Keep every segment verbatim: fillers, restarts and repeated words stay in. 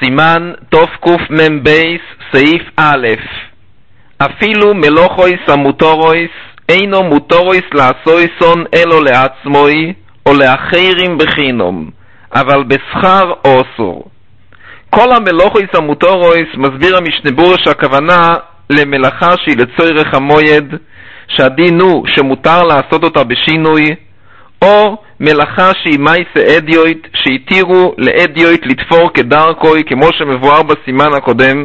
סימן תקמ"ב סעיף א' אפילו מלוכויס המוטורויס אינו מוטורויס לעשויסון אלו לעצמוי או לאחרים בחינום, אבל בשכר אוסור. כל המלוכויס המוטורויס מסביר המשנה ברורה שהכוונה למלאכה שהיא לצורך המויד, שהדין הוא שמותר לעשות אותה בשינוי, או מלאכה שהיא מייסה אדיוית, שהתירו לאדיוית לתפור כדרכוי, כמו שמבואר בסימן הקודם.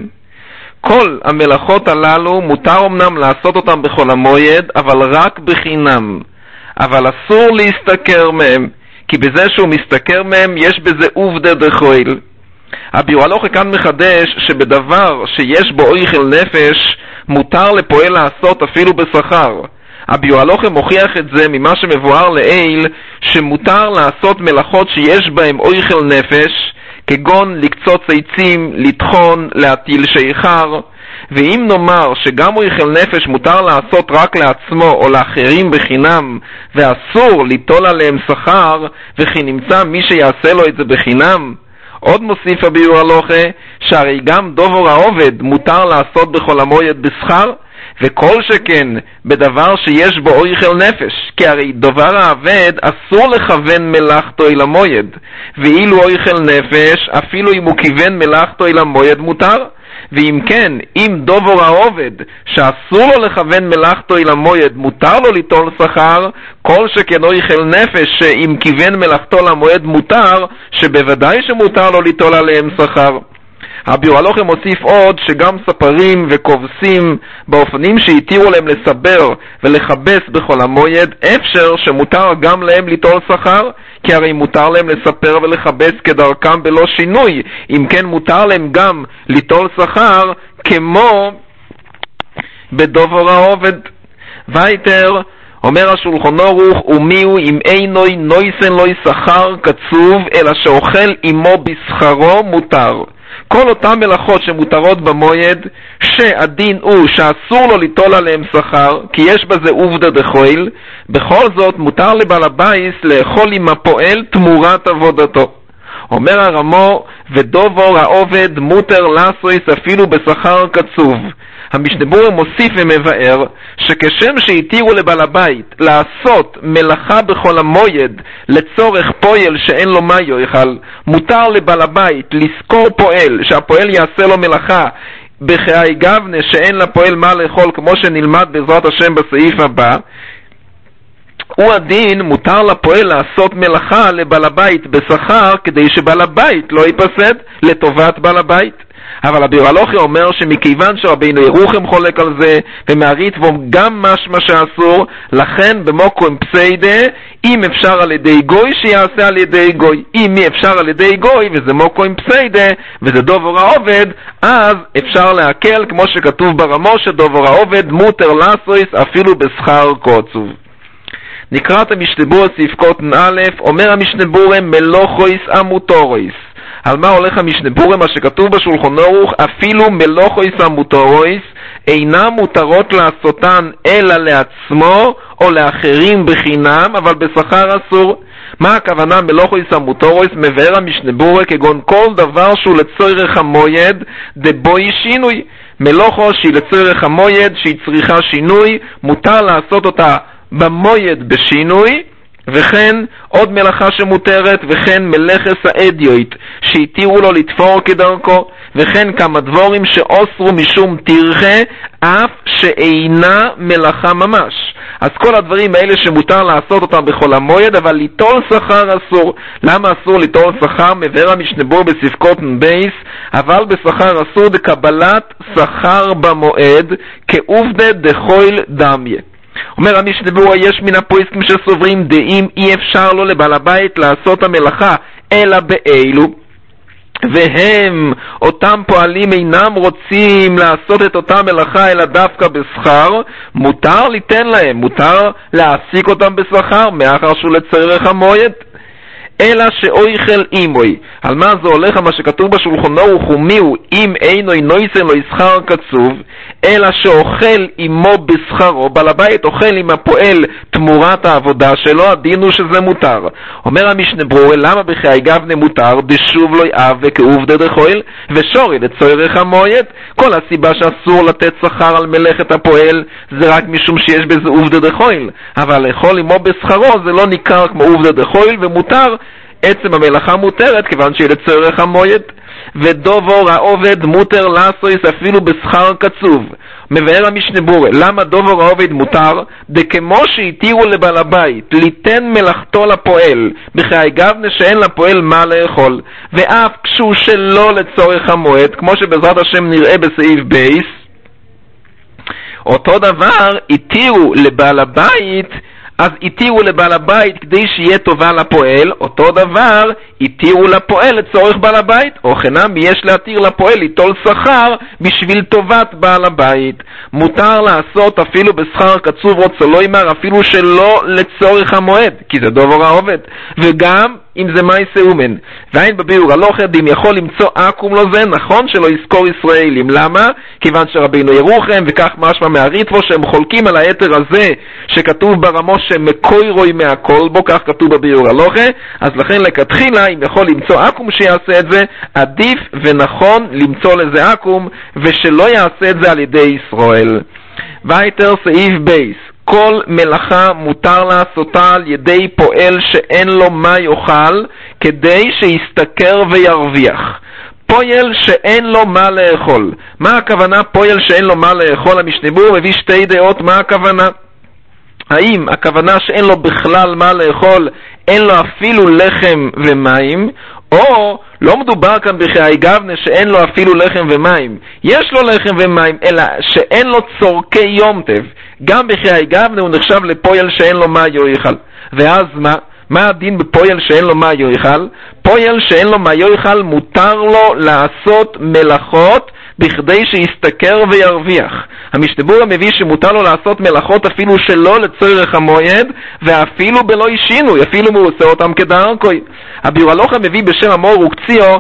כל המלאכות הללו מותר אמנם לעשות אותם בכל המועד, אבל רק בחינם. אבל אסור להסתכר מהם, כי בזה שהוא מסתכר מהם יש בזה עובדה דחויל. הביורלוכה כאן מחדש שבדבר שיש בו אויכל נפש מותר לפועל לעשות אפילו בשכר. הביורלוכה מוכיח את זה ממה שמבואר לעיל, שמותר לעשות מלאכות שיש בהם אויכל נפש, כגון לקצוץ עצים, לטחון, להטיל שיכר. ואם נאמר שגם אויכל נפש מותר לעשות רק לעצמו או לאחרים בחינם, ואסור ליטול עליהם שכר, וכי נמצא מי שיעשה לו את זה בחינם, עוד מוסיף הביורלוכה שהרי גם דובר העובד מותר לעשות בכל המועד בשכר, וכל שכן בדבר שיש בו אויכל נפש, כי הרי דובר העבד אסור לכוון מלאכתו אל המועד, ואילו אויכל נפש אפילו אם הוא כיוון מלאכתו אל המועד מותר. ואם כן, אם דובר העובד שאסור לו לכוון מלאכתו אל המועד מותר לו ליטול שכר, כל שכן אויכל נפש שאם כיוון מלאכתו למועד מותר, שבוודאי שמותר לו ליטול עליהם שכר. הביורלוכה מוסיף עוד שגם ספרים וכובסים באופנים שהתירו להם לסבר ולחבס בכל המועד, אפשר שמותר גם להם ליטול שכר, כי הרי מותר להם לספר ולחבס כדרכם בלא שינוי. אם כן מותר להם גם ליטול שכר כמו בדובר העובד. וייטר אומר השולחן ערוך, ומיהו אם אינוי נויסן לוי שכר קצוב, אלא שאוכל עמו בשכרו מותר. כל אותם מלאכות שמותרות במועד, שהדין הוא שאסור לו ליטול עליהם שכר, כי יש בזה עובדה דחויל, בכל זאת מותר לבעל הבייס לאכול עם הפועל תמורת עבודתו. אומר הרמו, ודובר העובד מותר לעשויס אפילו בשכר קצוב. המשנה ברורה מוסיף ומבאר שכשם שהתירו לבעל הבית לעשות מלאכה בכל המועד לצורך פועל שאין לו מה יאכל, מותר לבעל הבית לזכור פועל שהפועל יעשה לו מלאכה בחיי גבנה שאין לפועל מה לאכול, כמו שנלמד בעזרת השם בסעיף הבא. הוא הדין מותר לפועל לעשות מלאכה לבעל הבית בשכר, כדי שבעל הבית לא ייפסד לטובת בעל הבית. אבל הביורלוכה אומר שמכיוון שרבינו ירוחם חולק על זה ומהריטב"א גם משמע שאסור, לכן במוקום פסיידה, אם אפשר על ידי גוי שיעשה על ידי גוי, אם אי אפשר על ידי גוי וזה מוקום פסיידה וזה דובר העובד, אז אפשר להקל, כמו שכתוב ברמו שדובר העובד מותר לעשויס אפילו בשכר קוצוב. נקרא את המשנה ברורה סעיף קוטן א', אומר המשנה ברורה מלוכויס המוטורויס. על מה הולך המשנה ברורה? מה שכתוב בשולחן ערוך, אפילו מלוכויס המוטורויס אינם מותרות לעשותן אלא לעצמו או לאחרים בחינם, אבל בשכר אסור. מה הכוונה מלוכויס המוטורויס? מבאר המשנה ברורה כגון כל דבר שהוא לצורך המועד דבוי שינוי. מלוכו שהיא לצורך המועד שהיא צריכה שינוי, מותר לעשות אותה במועד בשינוי. וכן עוד מלאכה שמותרת, וכן מלאכס האדיוית שהתירו לו לתפור כדרכו, וכן כמה דבורים שאוסרו משום תרחה אף שאינה מלאכה ממש. אז כל הדברים האלה שמותר לעשות אותם בכל המועד, אבל ליטול שכר אסור. למה אסור ליטול שכר? מבאר המשנה ברורה בסעיף קוטן בייס, אבל בשכר אסור דקבלת שכר במועד כעובדה דחויל דמיה. אומר המשנה ברורה, יש מן הפויסקים שסוברים דעים אי אפשר לו לבעל הבית לעשות המלאכה אלא באלו, והם אותם פועלים אינם רוצים לעשות את אותה מלאכה אלא דווקא בשכר, מותר ליתן להם, מותר להעסיק אותם בשכר מאחר שהוא לצורך המועד. אלא שאויכל אימוי. על מה זה הולך? מה שכתוב בשולחן ערוך הוא מיהו? אם אינו נויסן לו ישכר קצוב, אלא שאוכל עמו בשכרו. בעל הבית אוכל עם הפועל תמורת העבודה שלו, הדין הוא שזה מותר. אומר המשנה ברורה, למה בחיי גבנה מותר? דשוב לא יאב וכעובדה דחויל ושורי לצורך המועד. כל הסיבה שאסור לתת שכר על מלאכת הפועל זה רק משום שיש בזה עובדה דחויל, אבל לאכול עמו בשכרו זה לא ניכר כמו עובדה דחויל, ומותר, עצם המלאכה מותרת כיוון שהיא לצורך המועד. ודובור העובד מותר לעשויס אפילו בשכר קצוב. מבאר המשנה ברורה, למה דובור העובד מותר? דכמו שהתירו לבעל הבית ליתן מלאכתו לפועל בחיי גבנה שאין לפועל מה לאכול, ואף כשהוא שלא לצורך המועד, כמו שבעזרת השם נראה בסעיף בייס, אותו דבר התירו לבעל הבית, אז התירו לבעל הבית כדי שיהיה טובה לפועל, אותו דבר התירו לפועל לצורך בעל הבית, או חינם יש להתיר לפועל ליטול שכר בשביל טובת בעל הבית. מותר לעשות אפילו בשכר קצוב רוצה לא ימר, אפילו שלא לצורך המועד, כי זה דובר העובד, וגם אם זה מייסה אומן. ואין בביאור הלוך ידים יכול למצוא עקום לו זה, נכון שלא יזכור ישראלים. למה? כיוון שרבינו ירוחם וכך משמע מהריטבו שהם חולקים על היתר הזה שכתוב ברמו שמקוי רוי מהכל בו, כך כתוב בביאור הלוך, אז לכן לכתחילה אם יכול למצוא עקום שיעשה את זה, עדיף ונכון למצוא לזה עקום ושלא יעשה את זה על ידי ישראל. והיתר סעיף בייס, כל מלאכה מותר לעשותה על ידי פועל שאין לו מה יאכל כדי שיסתכר וירוויח. פועל שאין לו מה לאכול. מה הכוונה פועל שאין לו מה לאכול? המשנה ברורה מביא שתי דעות מה הכוונה. האם הכוונה שאין לו בכלל מה לאכול, אין לו אפילו לחם ומים, או לא מדובר כאן בחיי גבנה שאין לו אפילו לחם ומים, יש לו לחם ומים, אלא שאין לו צורכי יום טב. גם בחיי גבנה הוא נחשב לפועל שאין לו מה יאכל. ואז מה? מה הדין בפועל שאין לו מה יאכל? פועל שאין לו מה יאכל מותר לו לעשות מלאכות בכדי שיסתכר וירוויח. המשנה ברורה מביא שמותר לו לעשות מלאכות אפילו שלא לצורך המועד, ואפילו בלא שינוי, אפילו הוא עושה אותם כדרכוי. הביאור הלכה מביא בשם המור וקציו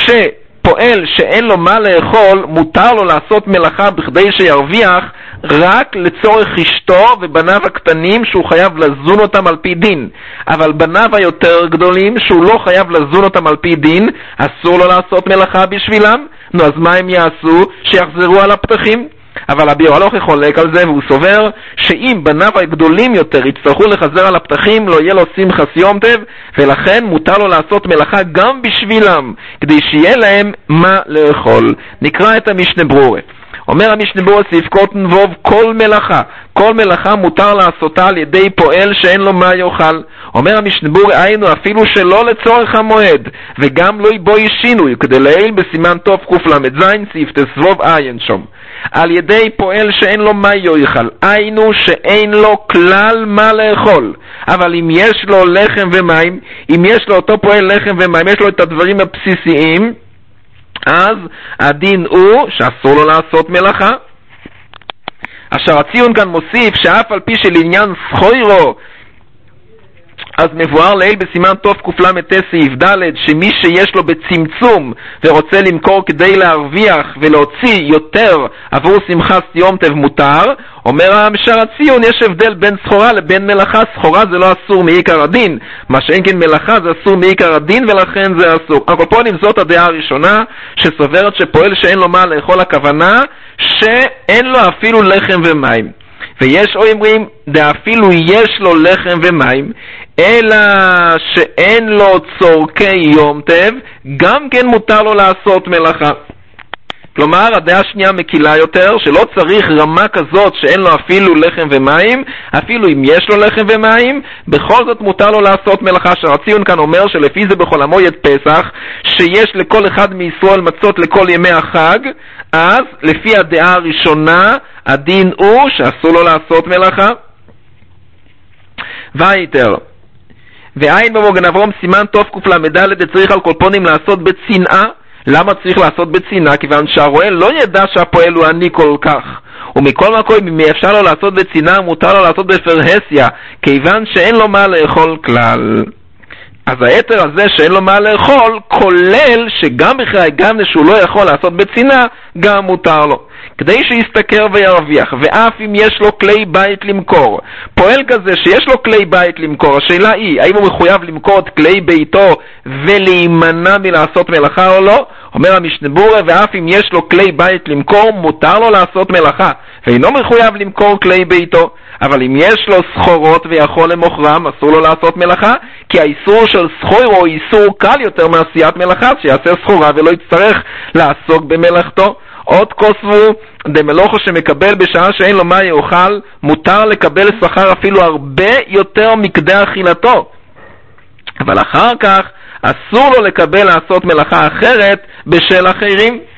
שפועל שאין לו מה לאכול מותר לו לעשות מלאכה בכדי שירוויח רק לצורך אשתו ובניו הקטנים שהוא חייב לזון אותם על פי דין, אבל בניו היותר גדולים שהוא לא חייב לזון אותם על פי דין אסור לו לעשות מלאכה בשבילם. נו, אז מה הם יעשו? שיחזרו על הפתחים. אבל הביאור הלכה חולק על זה והוא סובר שאם בניו הגדולים יותר יצטרכו לחזר על הפתחים לא יהיה לו שמחת יום טוב, ולכן מותר לו לעשות מלאכה גם בשבילם כדי שיהיה להם מה לאכול. נקרא את המשנה ברורה. אומר המשנה ברורה סעיף קוטן ווב, כל מלאכה, כל מלאכה מותר לעשותה על ידי פועל שאין לו מה יאכל. אומר המשנה ברורה היינו אפילו שלא לצורך המועד, וגם לא יבואי שינוי, כדי לעיל בסימן טוב קל"ז סעיף תסבוב עין שם. על ידי פועל שאין לו מה יאכל, היינו שאין לו כלל מה לאכול, אבל אם יש לו לחם ומים, אם יש לו אותו פועל לחם ומים, יש לו את הדברים הבסיסיים, אז הדין הוא שאסור לו לעשות מלאכה. אשר הציון כאן מוסיף שאף על פי שלעניין סחוירו, אז מבואר לעיל בסימן טוב קל"ט סעיף ד' שמי שיש לו בצמצום ורוצה למכור כדי להרוויח ולהוציא יותר עבור שמחת יום טוב מותר. אומר המשר הציון יש הבדל בין סחורה לבין מלאכה. סחורה זה לא אסור מעיקר הדין, מה שאין כן מלאכה זה אסור מעיקר הדין ולכן זה אסור. אבל פה נמזאת הדעה הראשונה שסוברת שפועל שאין לו מה לאכול, הכוונה שאין לו אפילו לחם ומים. ויש או אומרים דאפילו יש לו לחם ומים אלא שאין לו צורכי יום טב, גם כן מותר לו לעשות מלאכה. כלומר הדעה השנייה מקילה יותר, שלא צריך רמה כזאת שאין לו אפילו לחם ומים, אפילו אם יש לו לחם ומים בכל זאת מותר לו לעשות מלאכה. שהציון כאן אומר שלפי זה בכל המועד פסח שיש לכל אחד מישראל מצות לכל ימי החג, אז לפי הדעה הראשונה הדין הוא שאסור לו לעשות מלאכה. ויתר ועין במוגן אברום סימן טוב קל"ד צריך על כל פונים לעשות בצנעה. למה צריך לעשות בצנעה? כיוון שהרועה לא ידע שהפועל הוא עני כל כך, ומכל מקום אם אפשר לו לעשות בצנעה מותר לו לעשות בפרהסיה כיוון שאין לו מה לאכול כלל. אז היתר הזה שאין לו מה לאכול, כולל שגם בכלל, גם שהוא לא יכול לעשות בצינה, גם מותר לו. כדי שיסתכר וירוויח, ואף אם יש לו כלי בית למכור, פועל כזה שיש לו כלי בית למכור, השאלה היא, האם הוא מחויב למכור את כלי ביתו ולהימנע מלעשות מלאכה או לא? אומר המשנה ברורה, ואף אם יש לו כלי בית למכור, מותר לו לעשות מלאכה, ואינו מחויב למכור כלי ביתו. אבל אם יש לו סחורות ויכול למוכרם, אסור לו לעשות מלאכה, כי האיסור של סחור הוא איסור קל יותר מעשיית מלאכה, שיעשה סחורה ולא יצטרך לעסוק במלאכתו. עוד כוסבו, דמלוכו שמקבל בשעה שאין לו מה יאכל, מותר לקבל שכר אפילו הרבה יותר מכדי אכילתו. אבל אחר כך אסור לו לקבל לעשות מלאכה אחרת בשל אחרים.